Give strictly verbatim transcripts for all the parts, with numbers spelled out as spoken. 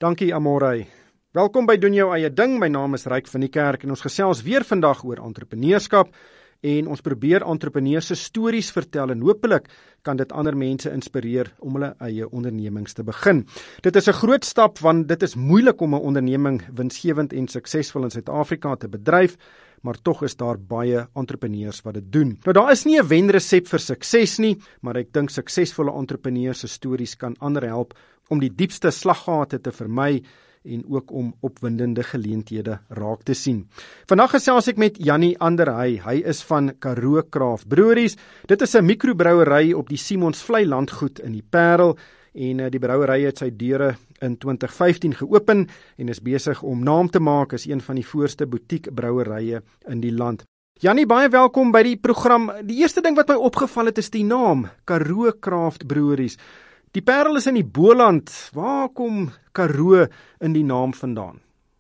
Dankie Amorey. Welkom by Doen Jou Eie Ding, my naam is Ryk van die Kerk en ons gesels weer vandag oor entrepreneurskap en ons probeer entrepreneurs se stories vertel en hopelik kan dit ander mense inspireer om hulle eie ondernemings te begin. Dit is 'n groot stap want dit is moeilik om 'n onderneming winsgewend en suksesvol in Suid-Afrika te bedryf, maar tog is daar baie entrepreneurs wat dit doen. Nou daar is nie 'n wenresep vir sukses nie, maar ek dink suksesvolle entrepreneurs se stories kan ander help om die diepste slaggate te vermy en ook om opwindende geleenthede raak te sien. Vandag gesels ek met Jannie Anderhey. Hy is van Karoo Craft Breweries. Dit is 'n mikrobrouery op die Simonsvlei landgoed in die Parel en die brouery het sy deure in twintig vyftien geopen en is besig om naam te maak as een van die voorste boutique brouerye in die land. Jannie, baie welkom by die program. Die eerste ding wat my opgeval het is die naam, Karoo Craft Breweries. Die Parel is in die Boland. Waar kom Karoo in die naam vandaan?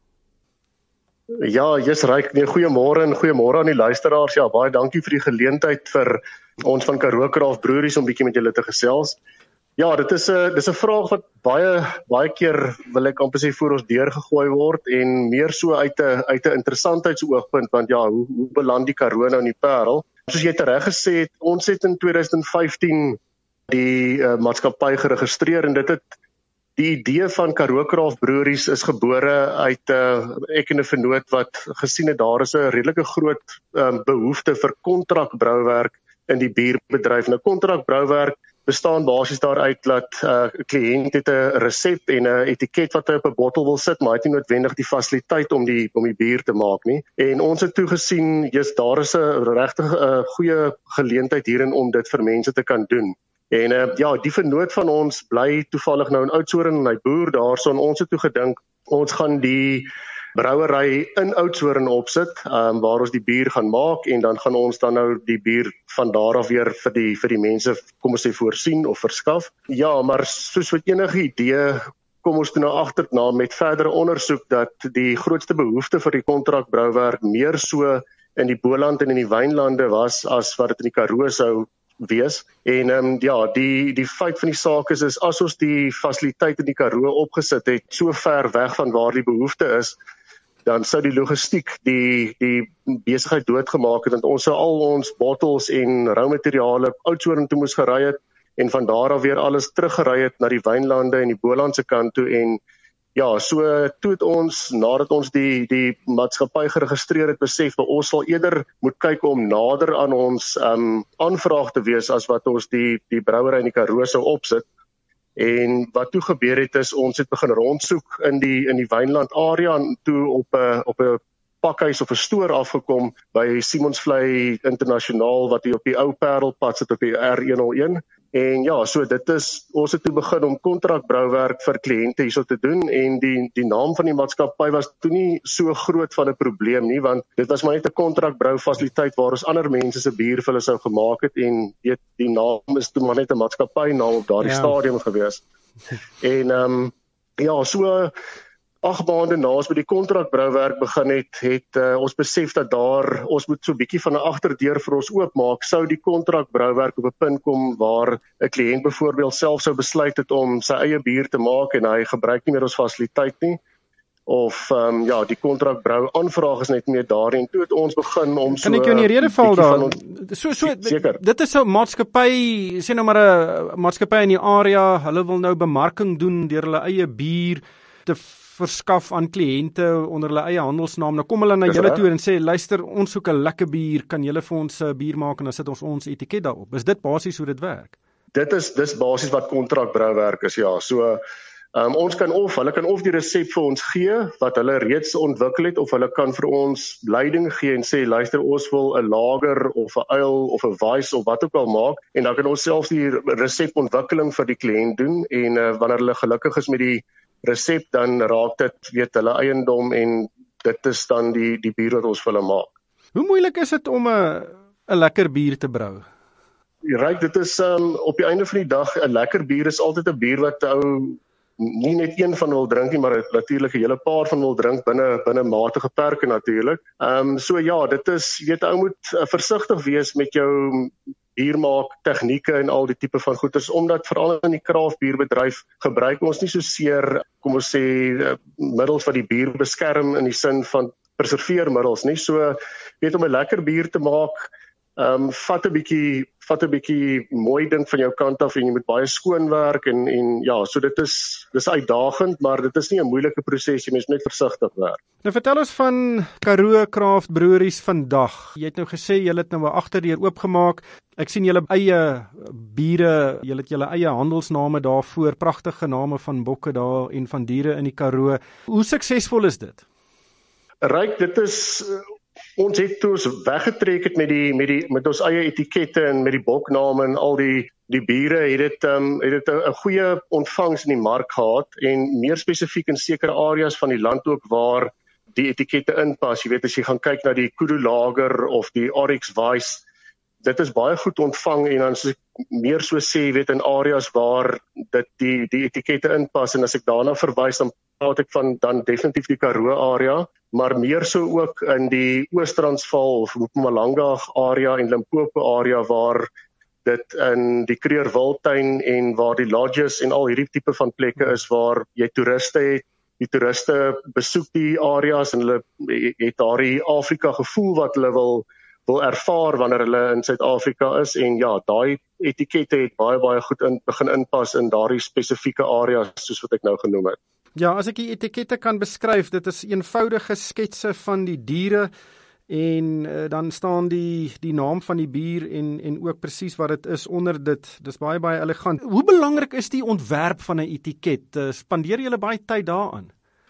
Ja, jy's reg. Nee, goeiemôre en goeiemôre aan die luisteraars. Ja, baie dankie vir die geleentheid vir ons van Karoo Craft Breweries om bietjie met julle te gesels. Ja, dit is 'n dis 'n vraag wat baie baie keer wil ek amper sê voor ons deur gegooi word en meer so uit 'n uit 'n interessantheidsoogpunt want ja, hoe hoe beland die Karoo nou in die Parel? Soos jy reg gesê het, ons het in twintig vyftien die uh, maatskappy geregistreer en dit het die idee van Karoo Craft Breweries is gebore uit uh, ek en 'n vennoot wat gesien het daar is 'n redelike groot um, behoefte vir kontrakbrouwerk in die bierbedryf. Nou kontrakbrouwerk bestaan basies daaruit dat 'n uh, kliënt het 'n resep en 'n etiket wat hy op 'n bottel wil sit, maar hy het nie noodwendig die fasiliteit om die om die bier te maak nie. En ons het toe gesien, jy's daar is 'n regtig 'n uh, goeie geleentheid hierin om dit vir mense te kan doen. En uh, ja, die vernoot van ons bly toevallig nou in Oudtshoorn en hy boer daarso en ons het toe gedink ons gaan die brouery in Oudtshoorn opsit, um, waar ons die bier gaan maak en dan gaan ons dan nou die bier van daar af weer vir die vir die mense kom ons sê voorsien of verskaf. Ja, maar soos wat enige idee kom ons toe nou agterna met verdere ondersoek dat die grootste behoefte vir die kontrakbrouwerk meer so in die Boland en in die wynlande was as wat dit in die Karoo sou wees. En um, ja, die die feit van die saak is, is as ons die fasiliteit in die Karoo opgesit het, so ver weg van waar die behoefte is, dan sou die logistiek die die besigheid doodgemaak het, want ons sou al ons bottels en roumateriale Oudtshoorn toe moes gery het en van daar af weer alles teruggery het na die wynlande en die Bolandse kant toe en ja, so toe het ons, nadat ons die die maatskappy geregistreer het, besef dat ons sal eerder moet kyk om nader aan ons um, aanvraag te wees as wat ons die die brouery in die Karoo sou opsit. En wat toe gebeur het is, ons het begin rondsoek in die in die Wynland area en toe op 'n op 'n pakhuis of 'n stoor afgekom by Simonsvlei Internasionaal wat hier op die ou Parelpad sit op die R honderdeen. En ja, so dit is, ons het toe begin om kontrakbrouwerk vir kliënte hierso te doen en die die naam van die maatskappy was toe nie so groot van 'n probleem nie, want dit was maar net 'n kontrakbroufasiliteit waar ons ander mense se bier vir hulle sou gemaak het en weet die naam is toe maar net 'n maatskappy naam op daardie ja. stadium gewees. En ehm um, ja, so agt maande na ons by die kontrakbrouwerk begin het, het uh, ons besef dat daar, ons moet so 'n bietjie van 'n agterdeur vir ons oopmaak, sou die kontrakbrouwerk op 'n punt kom waar 'n kliënt byvoorbeeld self sou besluit het om sy eie bier te maak en hy gebruik nie meer ons fasiliteit nie, of um, ja, die kontrakbrou aanvraag is net meer daarin. Toe het ons begin om so... Kan ek jou in die rede val daar? Ons, so, so, Seker. Dit is 'n maatskappy, sê nou maar 'n maatskappy in die area, hulle wil nou bemarking doen deur hulle eie bier te verskaf aan kliënte onder hulle eie handelsnaam. Nou kom hulle na julle toe en sê, luister, ons soek 'n lekker bier, kan julle vir ons 'n bier maak en dan sit ons ons etiket daarop. Is dit basies hoe dit werk? Dit is dis basies wat kontrakbrouwerk is, ja. So um, ons kan of hulle kan of die resep vir ons gee wat hulle reeds ontwikkel het, of hulle kan vir ons leiding gee en sê, luister, ons wil 'n lager of 'n ale of 'n weiss of wat ook al maak en dan kan ons self die resepontwikkeling vir die kliënt doen en uh, wanneer hulle gelukkig is met die resep, dan raak dit weet hulle eiendom en dit is dan die die bier wat ons vir hulle maak. Hoe moeilik is dit om 'n 'n lekker bier te brou? Ryk, dit is um, op die einde van die dag 'n lekker bier is altyd 'n bier wat ou nie net een van wil drink nie, maar natuurlik 'n hele paar van wil drink binne binne matige perke natuurlik. Ehm um, so ja, dit is, jy weet, ou moet uh, versigtig wees met jou biermaak tegnieke en al die tipe van goeders, omdat veral in die kraafbierbedryf gebruik ons nie so seer, kom ons sê, middels wat die bier beskerm in die sin van preserveermiddels nie. So, weet om 'n lekker bier te maak, um, vat 'n bietjie vat 'n bietjie mooi ding van jou kant af en jy moet baie skoon werk en en ja, so dit is dis uitdagend, maar dit is nie 'n moeilike proses, jy moet net versigtig werk. Nou vertel ons van Karoo Craft Breweries vandag. Jy het nou gesê julle het nou 'n agterdeur oopgemaak. Ek sien julle eie biere, julle het julle eie handelsname daarvoor, pragtige name van bokke daar en van diere in die Karoo. Hoe suksesvol is dit? Ryk, dit is ons het toe ons weggetrek het met die met die met ons eie etikette en met die bokname en al die die biere het dit um, het dit 'n goeie ontvangs in die mark gehad en meer spesifiek in sekere areas van die land ook waar die etikette inpas. Jy weet as jy gaan kyk na die Kudu Lager of die Oryx Weiss, dit is baie goed ontvang en dan as ek meer so sê, weet in areas waar dit die die etikette inpas en as ek daarna verwys dan praat ek van dan definitief die Karoo area, maar meer so ook in die Oos-Transvaal of Mpumalanga area en Limpopo area waar dit in die Kruger Wildtuin en waar die lodges en al hierdie tipe van plekke is waar jy toeriste het. Die toeriste besoek die areas en hulle het daardie Afrika gevoel wat hulle wil wil ervaar wanneer hulle in Suid-Afrika is en ja, daai etikette het baie baie goed in begin inpas in daardie spesifieke areas soos wat ek nou genoem het. Ja, as ek die etikette kan beskryf, dit is eenvoudige sketse van die diere en uh, dan staan die die naam van die bier en en ook presies wat dit is onder dit. Dis baie baie elegant. Hoe belangrik is die ontwerp van 'n etiket? Uh, spandeer jy baie tyd daaraan?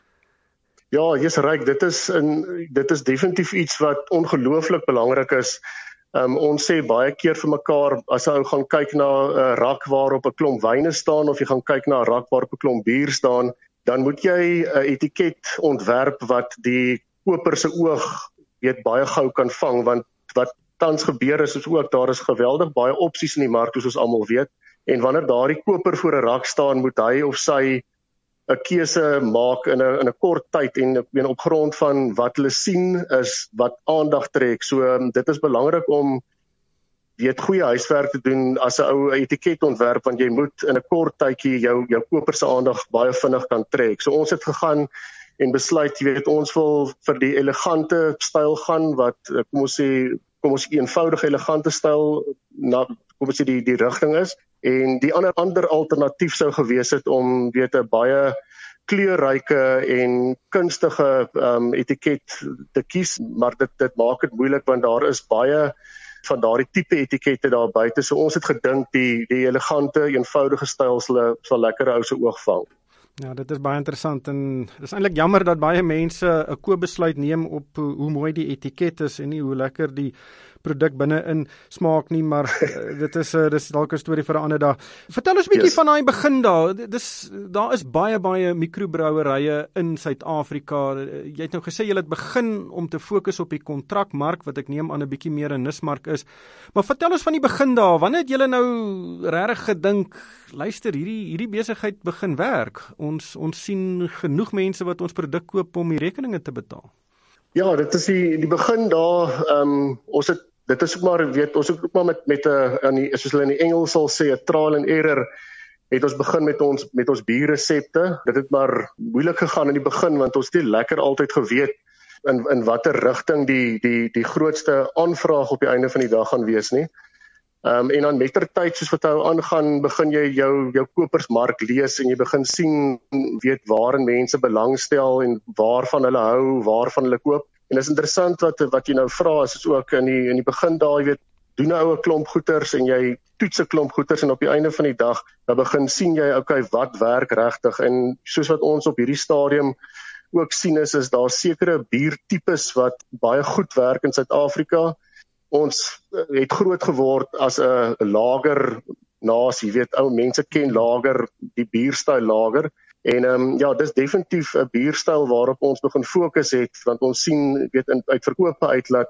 Ja, jy's reg, dit is in dit is definitief iets wat ongelooflik belangrik is. Um, ons sê baie keer vir mekaar as ou gaan kyk na 'n uh, rak waarop 'n klomp wyne staan of jy gaan kyk na 'n rak waarop 'n klomp bier staan, dan moet jy 'n uh, etiket ontwerp wat die koper se oog weet baie gou kan vang, want wat tans gebeur is is ook daar is geweldig baie opsies in die mark soos ons almal weet en wanneer daardie koper voor 'n rak staan, moet hy of sy 'n keuse maak in 'n in 'n kort tyd en ek meen op grond van wat hulle sien is wat aandag trek. So um, dit is belangrik om weet goeie huiswerk te doen as 'n ou etiket ontwerp want jy moet in 'n kort tydjie jou jou koper se aandag baie vinnig kan trek. So ons het gegaan en besluit, jy weet ons wil vir die elegante styl gaan wat kom ons sê kom ons eenvoudige elegante styl na kom ons sê die die rigting is en die ander ander alternatief sou gewees het om weet 'n baie kleurryke en kunstige um, etiket te kies, maar dit dit maak dit moeilik want daar is baie van daardie tipe etikette daar buite. So ons het gedink die die elegante, eenvoudige styl sal sal lekker ou se oog vang. Ja, dit is baie interessant en dis eintlik jammer dat baie mense 'n koopbesluit neem op hoe, hoe mooi die etiket is en nie hoe lekker die produk binne-in smaak nie, maar uh, dit is uh, dis dalk 'n storie vir 'n ander dag. Vertel ons 'n bietjie yes. van daai begin daar. Dis daar is baie baie mikrobrouwerye in Suid-Afrika. Jy het nou gesê jy het begin om te fokus op die kontrakmark wat ek neem aan 'n bietjie meer 'n nismark is. Maar vertel ons van die begin daar. Wanneer het julle nou regtig gedink, luister, hierdie hierdie besigheid begin werk? Ons ons sien genoeg mense wat ons produk koop om die rekeninge te betaal. Ja, dit is die die begin daar. Ehm um, ons het dit is ook maar weet ons het ook maar met met 'n aan die soos hulle in die Engels sal sê 'n trial and error het ons begin met ons met ons bierresepte. Dit het maar moeilik gegaan in die begin want ons het nie lekker altyd geweet in in watter rigting die die die grootste aanvraag op die einde van die dag gaan wees nie. Ehm um, en dan mettertyd soos wat hy aangaan, begin jy jou jou kopersmark lees en jy begin sien weet waarin mense belangstel en waarvan hulle hou, waarvan hulle koop. En dis interessant wat wat jy nou vra, is ook in die in die begin daar, jy weet, doen 'n oue klomp goeters en jy toets 'n klomp goeters en op die einde van die dag dan begin sien jy okay, wat werk regtig en soos wat ons op hierdie stadium ook sien is is daar sekere biertipes wat baie goed werk in Suid-Afrika. Ons het groot geword as 'n lager nasie, weet ou mense ken lager, die bierstyl lager en um, ja, dis definitief 'n bierstyl waarop ons begin fokus het want ons sien weet in uit verkope uit dat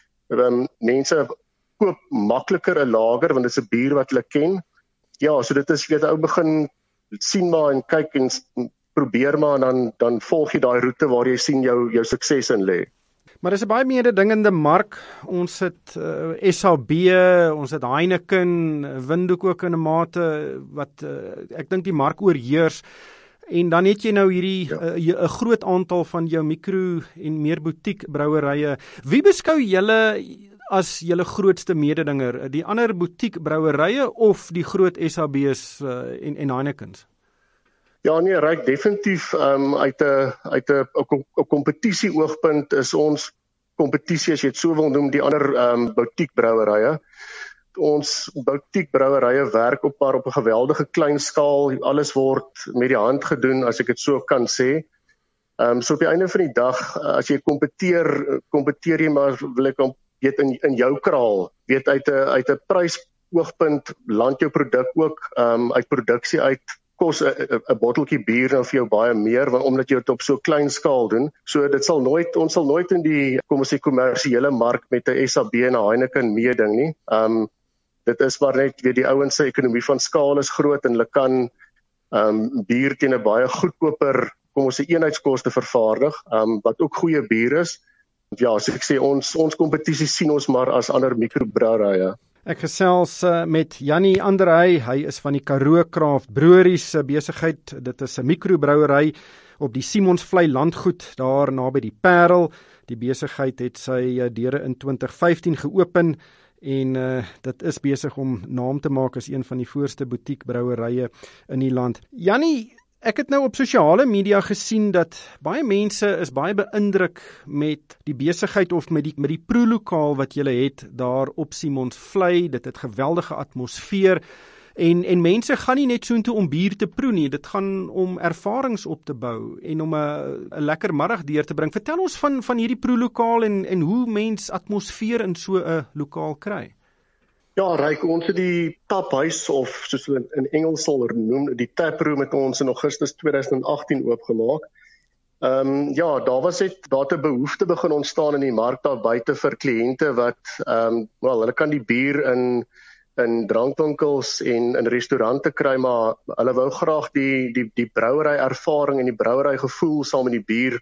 um, mense koop makliker 'n lager want dit is 'n bier wat hulle ken. Ja, so dit is weet ou begin sien maar en kyk en probeer maar en dan dan volg jy daai roete waar jy sien jou jou sukses in lê. Maar dis 'n baie mededingende mark. Ons het uh, S A B, ons het Heineken, Windhoek ook in 'n mate wat uh, ek dink die mark oorheers. En dan het jy nou hierdie 'n ja. uh, groot aantal van jou mikro en meer butiek brouerye. Wie beskou julle as julle grootste mededinger? Die ander butiek brouerye of die groot S A B's uh, en en Heinekens? Ja nee, Ryk, definitief um, uit 'n uit 'n 'n kompetisie oogpunt is ons kompetisie, as jy dit so wil noem, die ander um, butiekbrouerye. Ons butiekbrouerye werk op paar op 'n geweldige klein skaal. Alles word met die hand gedoen, as ek dit so kan sê. Um, so op die einde van die dag, as jy kompeteer, kompeteer jy maar wil ek weet in in jou kraal, weet uit 'n uit 'n prysoogpunt land jou produk ook um, uit produksie uit. Kos 'n botteltjie bier nou vir jou baie meer, want omdat jy dit op so klein skaal doen. So dit sal nooit, ons sal nooit in die, kom ons sê, kommersiële mark met 'n S A B en 'n Heineken meeding nie. Um dit is maar net weer die ouens se ekonomie van skaal is groot en hulle kan um bier teen 'n baie goedkoper, kom ons sê, eenheidskoste vervaardig, um wat ook goeie bier is. Ja, as ek sê ons ons kompetisie sien ons maar as ander mikrobrouerye. Ek gesels uh, met Jannie Anderey, hy is van die Karoo Craft Breweries besigheid. Dit is 'n mikrobrouery op die Simonsvlei landgoed daar naby die Parel. Die besigheid het sy uh, deure in twintig vyftien geopen en uh, dit is besig om naam te maak as een van die voorste butiekbrouerye in die land. Jannie, ek het nou op sosiale media gesien dat baie mense is baie beïndruk met die besigheid of met die met die proelokaal wat julle het daar op Simonsvlei. Dit het geweldige atmosfeer en en mense gaan nie net soontoe om bier te proe nie. Dit gaan om ervarings op te bou en om 'n 'n lekker middag deur te bring. Vertel ons van van hierdie proelokaal en en hoe mens atmosfeer in so 'n lokaal kry. Ja, Ryk, ons het die taphuis, of soos hulle in Engels sal noem, die taproom met ons in Augustus twintig agttien oopgemaak. Ehm um, ja, daar was dit daar 'n behoefte begin ontstaan in die mark daar buite vir kliënte wat ehm um, wel, hulle kan die bier in in drankwinkels en in restaurante kry, maar hulle wou graag die die die brouery ervaring en die brouery gevoel saam met die bier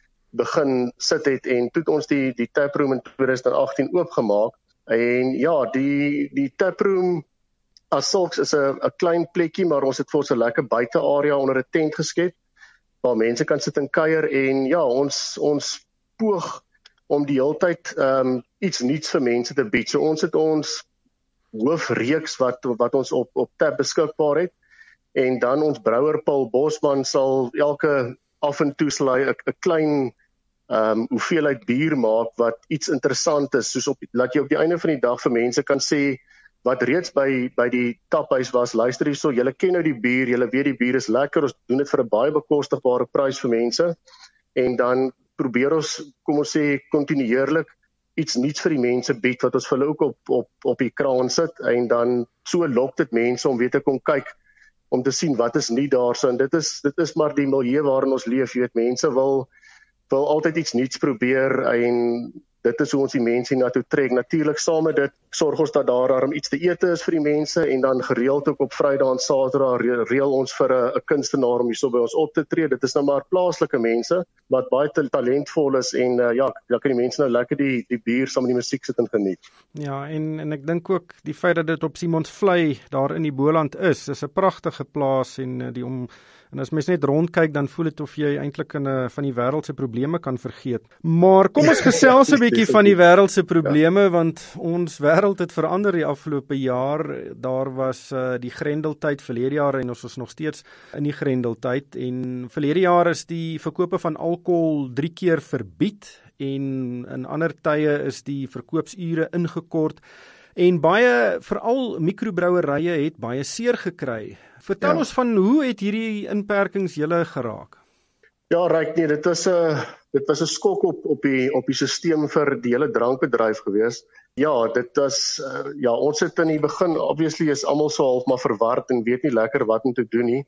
begin sit het, en toe het ons die die taproom in twintig agttien oopgemaak. En ja, die die taproom as sulks is 'n 'n klein plekkie, maar ons het vir ons 'n lekker buitearea onder 'n tent geskep waar mense kan sit en kuier, en ja, ons ons poog om die hele tyd um, iets nuuts vir mense te bied. So ons het ons hoofreeks wat wat ons op op tap beskikbaar het, en dan ons brouer Paul Bosman sal elke af en toe sal hy 'n klein Um, hoeveelheid bier maak wat iets interessant is, soos op, laat jy op die einde van die dag vir mense kan sê, wat reeds by by die taphuis was, luister hierso, julle ken nou die bier, julle weet die bier is lekker, ons doen dit vir 'n baie bekostigbare prys vir mense, en dan probeer ons, kom ons sê, kontinuerlik iets nuuts vir die mense bied, wat ons vir hulle ook op, op, op die kraan sit, en dan so lok dit mense om weer te kom kyk, om te sien wat is nie daar so, en dit is, dit is maar die milieu waarin ons leef, jy weet, mense wil wil altyd iets nuuts probeer, en dit is hoe ons die mense na toe trek. Natuurlik saam met dit sorg ons dat daar om iets te eet is vir die mense, en dan gereeld ook op Vrydag en Saterdag reël ons vir 'n 'n kunstenaar om hierso by ons op te tree. Dit is nou maar plaaslike mense wat baie talentvol is, en uh, ja, ja, kan die mense nou lekker die die bier saam met die musiek sit en geniet. Ja, en en ek dink ook die feit dat dit op Simonsvlei daar in die Boland is, is 'n pragtige plaas, en die om En as mens net rondkyk, dan voel dit of jy eintlik in 'n van die wêreld se probleme kan vergeet. Maar kom ons gesels 'n bietjie van die wêreld se probleme, ja. Want ons wêreld het verander die afgelope jaar. Daar was uh, die Grendeltyd verlede jaar, en ons is nog steeds in die Grendeltyd, en verlede jaar is die verkope van alkohol drie keer verbied, en in ander tye is die verkoopsure ingekort. En baie, veral mikrobrouerye het baie seer gekry. Vertel ja. ons van hoe het hierdie inperkings julle geraak? Ja, Ryk, nee, dit was 'n dit was 'n skok op op die op die stelsel vir die hele drankbedryf gewees. Ja, dit was uh, ja, ons het in die begin, obviously is almal so half maar verward en weet nie lekker wat om te doen nie.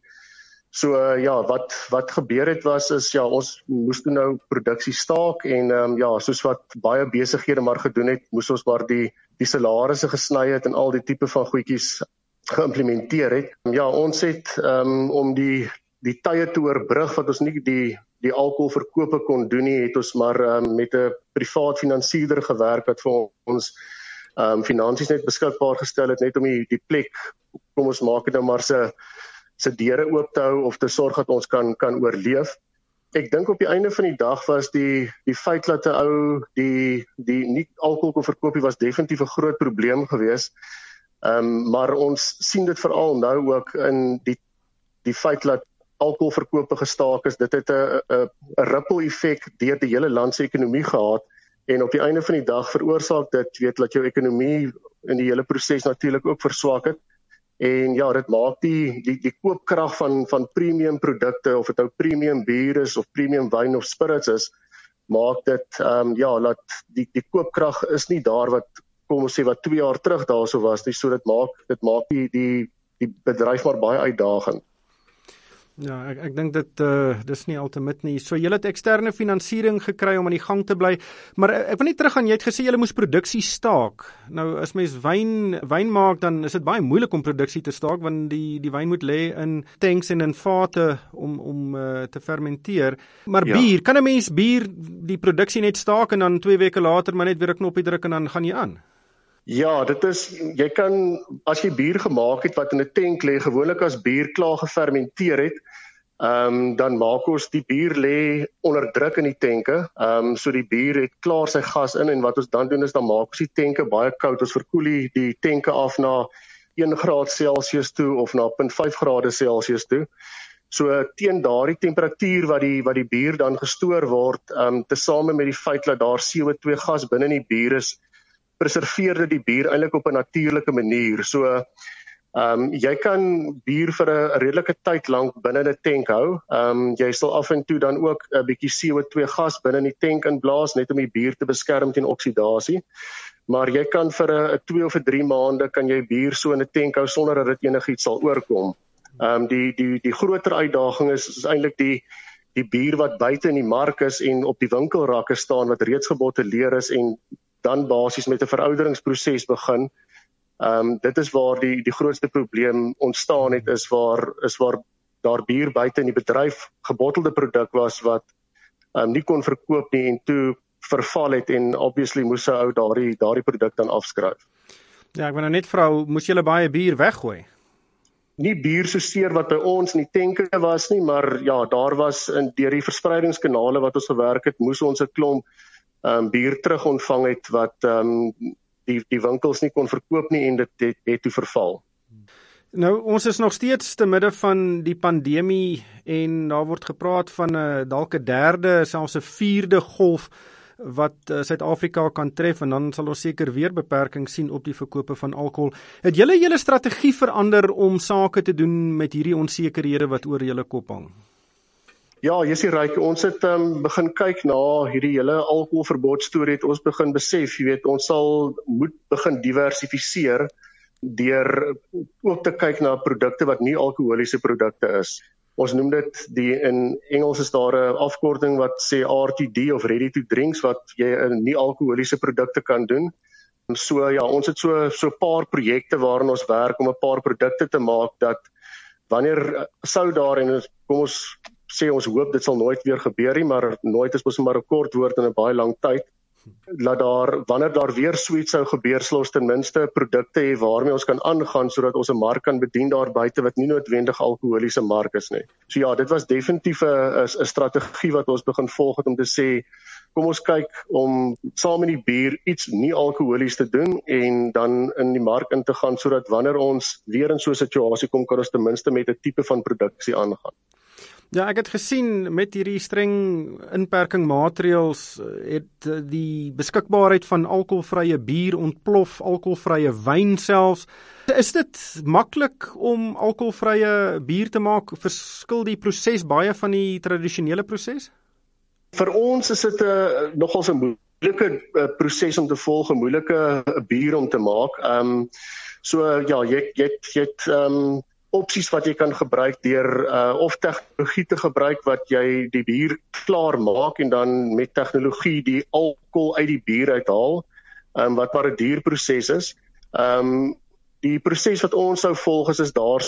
So uh, ja, wat wat gebeur het was is ja, ons moes toe nou produksie staak, en um, ja, soos wat baie besighede maar gedoen het, moes ons maar die die salarisse gesny het en al die tipe van goedjies geïmplementeer het. Ja, ons het um, om die die tye te oorbrug wat ons nie die die alkoholverkope kon doen nie, het ons maar um, met 'n privaat finansierder gewerk wat vir ons um, finansies net beskikbaar gestel het, net om die, die plek, kom ons maak dit nou maar se se deure oop te hou of te sorg dat ons kan kan oorleef. Ek dink op die einde van die dag was die die feit dat 'n ou die die nie alkohol kon verkoop nie was definitief 'n groot probleem geweest. Um, maar ons sien dit veral nou ook in die die feit dat alkoholverkope gestaak is. Dit het 'n 'n 'n ripple effek deur die hele land se ekonomie gehad en op die einde van die dag veroorsaak dit weet dat jou ekonomie in die hele proses natuurlik ook verswak het. En ja, dit maak die die die koopkrag van van premium produkte of dit nou premium bier is of premium wyn of spirits is, maak dit ehm um, ja, dat die die koopkrag is nie daar wat kom ons sê wat twee jaar terug daarso was nie, so dit maak dit maak die die die bedryf maar baie uitdagend. Ja, ek ek dink dit uh, dis nie ultimate nie. So julle het eksterne finansiering gekry om aan die gang te bly, maar ek wil net terug aan jy het gesê julle moes produksie staak. Nou as mens wyn wyn maak, dan is dit baie moeilik om produksie te staak want die die wyn moet lê in tanks en in vate om om uh, te fermenteer. Maar ja. bier, kan 'n mens bier die produksie net staak en dan twee weke later maar net weer 'n knoppie druk en dan gaan jy aan? Ja, dit is, jy kan, as jy bier gemaak het wat in 'n tank lê, gewoonlik as bier klaar gefermenteer het, um, dan maak ons die bier lê onder druk in die tanke, um, so die bier het klaar sy gas in, en wat ons dan doen is, dan maak ons die tanke baie koud, ons verkoel die, die tanke af na een graad Celsius toe, of na nul punt vyf grade Celsius toe. So teen daardie temperatuur wat die, wat die bier dan gestoor word, um, tesame met die feit dat daar C O twee gas binne in die bier is, preserveerde die bier eintlik op 'n natuurlike manier. So um, jy kan bier vir 'n redelike tyd lank binne 'n tank hou. Um, jy sal af en toe dan ook 'n bietjie C O twee gas binne in die tank inblaas, net om die bier te beskerm teen oksidasie. Maar jy kan vir 'n twee of 'n drie maande kan jy bier so in 'n tank hou sonder dat dit enigiets sal oorkom. Um, die die die groter uitdaging is, is eintlik die die bier wat buite in die mark is en op die winkelrakke staan wat reeds gebotteleer is en dan basies met 'n verouderingsproses begin. Um, dit is waar die die grootste probleem ontstaan het, is waar is waar daar bier buite in die bedryf gebottelde produk was wat um, nie kon verkoop nie en toe verval het en obviously moes 'n ou daardie daardie produk dan afskryf. Ja, ek wil nou net vra, moes julle baie bier weggooi? Nie bier so seer wat by ons in die tanke was nie, maar ja, daar was in deur die verspreidingskanale wat ons gewerk het, moes ons 'n klomp um, bier terug ontvang het wat um, die die winkels nie kon verkoop nie en dit het, het toe verval. Nou, ons is nog steeds te midde van die pandemie en daar word gepraat van 'n uh, dalk 'n derde, selfs 'n vierde golf wat uh, Suid-Afrika kan tref en dan sal ons seker weer beperkings sien op die verkope van alkohol. Het julle julle strategie verander om sake te doen met hierdie onsekerhede wat oor julle kop hang? Ja, Jessie Ryk, ons het um, begin kyk na hierdie hele alkoholverbod storie, het ons begin besef, jy weet, ons sal moet begin diversifiseer deur ook te kyk na produkte wat nie alkoholiese produkte is. Ons noem dit, die in Engels is daar 'n afkorting wat sê R T D of ready to drinks, wat jy in nie alkoholiese produkte kan doen. En so ja, ons het so so 'n paar projekte waarin ons werk om 'n paar produkte te maak dat wanneer sou daar en kom ons sê ons hoop dit sal nooit weer gebeur nie, maar nooit is mos maar 'n kort woord in 'n baie lang tyd. Laat daar wanneer daar weer suits sou gebeur, sal ons ten minste produkte hê waarmee ons kan aangaan sodat ons 'n mark kan bedien daar buite wat nie noodwendig alkoholiese mark is nie. So ja, dit was definitief 'n 'n strategie wat ons begin volg het om te sê kom ons kyk om saam met die bier iets nie alkoholies te doen en dan in die mark in te gaan sodat wanneer ons weer in so 'n situasie kom, kan ons ten minste met 'n tipe van produksie aangaan. Ja, ek het gesien met hierdie streng inperking maatreëls het die beskikbaarheid van alkoholvrye bier ontplof, alkoholvrye wyn selfs. Is dit maklik om alkoholvrye bier te maak? Verskil die proses baie van die tradisionele proses? Vir ons is dit 'n uh, nogals 'n moeilike uh, proses om te volg, 'n moeilike uh, bier om te maak. Ehm um, so uh, ja, jy jy jy het ehm um, opsies wat jy kan gebruik deur uh, of tegnologie te gebruik wat jy die bier klaar maak en dan met tegnologie die alkohol uit die bier uithaal, um, wat maar 'n duur proses is. Um, die proses wat ons sou volg is, is daar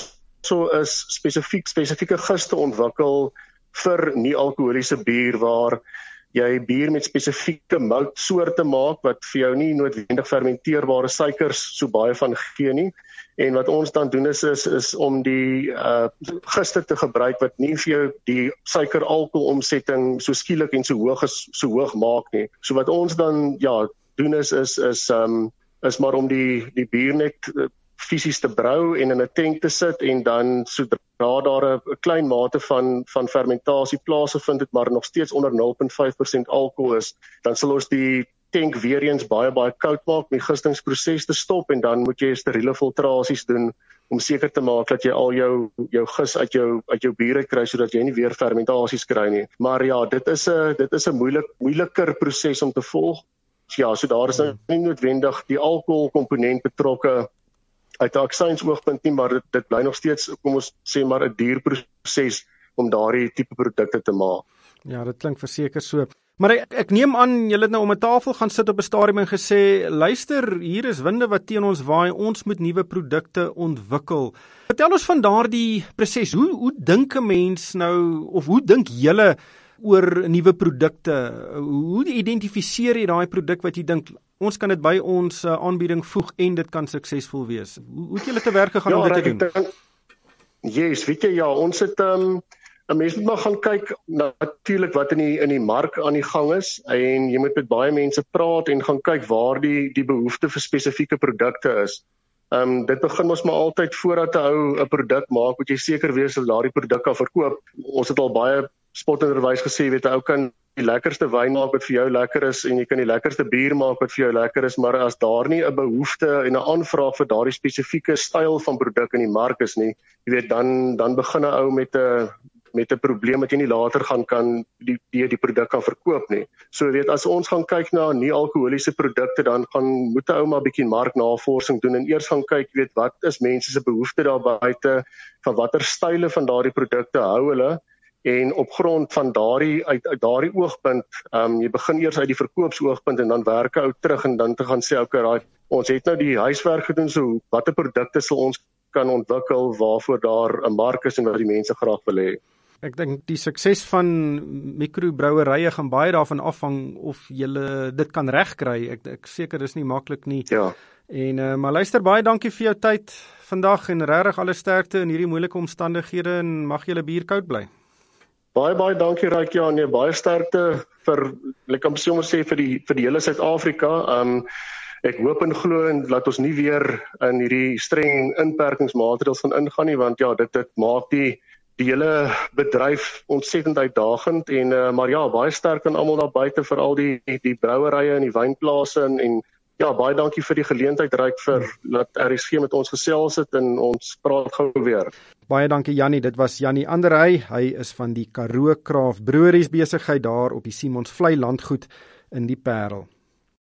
so is spesifiek spesifieke gis te ontwikkel vir nie-alkoholiese bier waar jy bier met spesifieke moutsoorte maak wat vir jou nie noodwendig fermenteerbare suikers so baie van gee nie. En wat ons dan doen is is, is om die uh, giste te gebruik wat nie vir jou die suiker-alkoholomsetting so skielik en so hoog is, so hoog maak nie. So wat ons dan ja doen is is is um, is maar om die die bier net uh, fisies te brou en in 'n tank te sit en dan sodra daar 'n klein mate van van fermentasie plaasvind het maar nog steeds onder nul komma vyf persent alkohol is, dan sal ons die tank weer eens baie baie koud maak om die gistingsproses te stop en dan moet jy steriele filtrasies doen om seker te maak dat jy al jou jou gis uit jou uit jou bier kry sodat jy nie weer fermentasies kry nie. Maar ja, dit is 'n dit is 'n moeilik moeiliker proses om te volg. Ja, so daar is nou nie noodwendig die alkoholkomponent betrokke uit 'n aksiens oogpunt nie, maar dit, dit bly nog steeds, kom ons sê maar 'n duur proses om daardie tipe produkte te maak. Ja, dit klink verseker so. Maar ek, ek neem aan, julle het nou om 'n tafel gaan sit op 'n stadium en gesê, luister, hier is winde wat teen ons waai, ons moet nuwe produkte ontwikkel. Vertel ons van daardie proses. Hoe hoe dink 'n mens nou, of hoe dink julle oor nuwe produkte? Hoe identifiseer jy daai produk wat jy dink, ons kan dit by ons uh, aanbieding voeg en dit kan suksesvol wees? Hoe, hoe het julle te werk gegaan ja, om dit te doen? Denk, yes, weet jy, ja, ons het... Um, 'n mens moet maar gaan kyk natuurlik wat in die in die mark aan die gang is en jy moet met baie mense praat en gaan kyk waar die die behoefte vir spesifieke produkte is. Ehm um, dit begin ons maar altyd voordat 'n ou 'n produk maak, moet jy seker wees dat daardie produk kan verkoop. Ons het al baie spotterwys gesê, weet 'n ou kan die lekkerste wyn maak wat vir jou lekker is en jy kan die lekkerste bier maak wat vir jou lekker is, maar as daar nie 'n behoefte en 'n aanvraag vir daardie spesifieke styl van produk in die mark is nie, jy weet dan dan begin 'n ou met 'n met 'n probleem wat jy nie later gaan kan die die, die produk kan verkoop nie. So weet as ons gaan kyk na nie-alkoholiese produkte, dan gaan moet 'n ou maar 'n bietjie marknavorsing doen en eers gaan kyk, weet wat is mense se behoefte daar buite, van watter style van daardie produkte hou hulle en op grond van daardie uit, uit daardie oogpunt, um, jy begin eers uit die verkoopsoogpunt en dan werk 'n ou terug en dan te gaan sê okay, right, ons het nou die huiswerk gedoen, so watter produkte sal ons kan ontwikkel waarvoor daar 'n mark is en wat die mense graag wil hê. Ek dink die sukses van mikrobrouwerye gaan baie daarvan afhang of jy dit kan regkry. Ek ek seker dis nie maklik nie. Ja. En uh, maar luister, baie dankie vir jou tyd vandag en regtig alle sterkte in hierdie moeilike omstandighede en mag julle bier koud bly. Baie baie dankie Ryk, ja, nee, baie sterkte vir ek kan sommer sê vir die vir die hele Suid-Afrika. Um ek hoop en glo en laat ons nie weer in hierdie streng inperkingsmaatreëls van ingaan nie, want ja, dit dit maak die die hele bedryf ontsettend uitdagend en uh, maar ja, baie sterk aan almal daar buite, vir al die die, die brouwerye en die wynplase en, en ja, baie dankie vir die geleentheid Ryk vir dat R S G met ons gesels het en ons praat gou weer. Baie dankie Jannie, dit was Jannie Andery, hy is van die Karoo Craft Breweries besigheid daar op die Simons Vlei landgoed in die Parel.